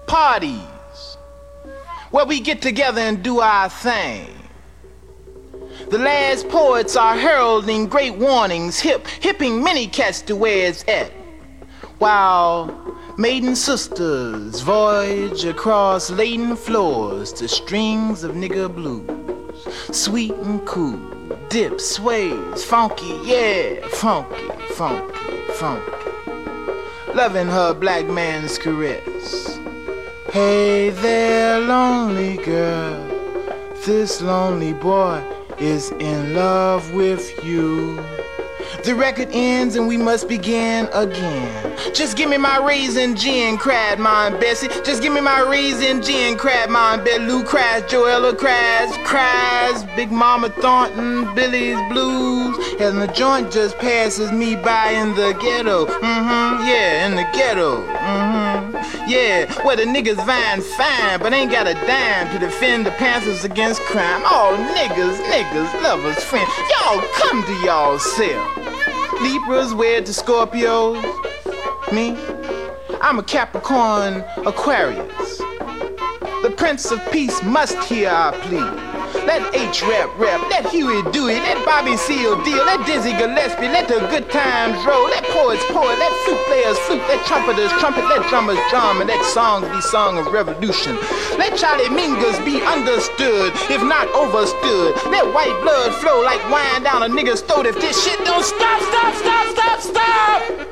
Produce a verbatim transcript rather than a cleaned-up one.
parties where we get together and do our thing. The last poets are heralding great warnings, hip, hipping many cats to where it's at, while maiden sisters voyage across laden floors to strings of nigger blues. Sweet and cool, dip, sways, funky, yeah, funky, funky, funky. Loving her black man's caress. Hey there, lonely girl, this lonely boy is in love with you. The record ends and we must begin again. Just give me my raisin gin, cried Ma and Bessie. Just give me my raisin gin, cried Ma and Betty. Lou cries, Joella cries, cries. Big Mama Thornton, Billy's blues. And the joint just passes me by in the ghetto. Mm-hmm, yeah, in the ghetto. Mm-hmm, yeah, where the niggas vine fine, but ain't got a dime to defend the Panthers against crime. All niggas, niggas, lovers, friends. Y'all come to y'all self. Libras wed to Scorpios. Me? I'm a Capricorn Aquarius. The Prince of Peace must hear our plea. Let H rap rap, let Huey Dewey, let Bobby Seale deal, let Dizzy Gillespie, let the good times roll, let poets poet, let flute players flute, let trumpeters trumpet, let drummers drum, and let songs be song of revolution. Let Charlie Mingus be understood, if not overstood. Let white blood flow like wine down a nigga's throat if this shit don't stop, stop, stop, stop, stop!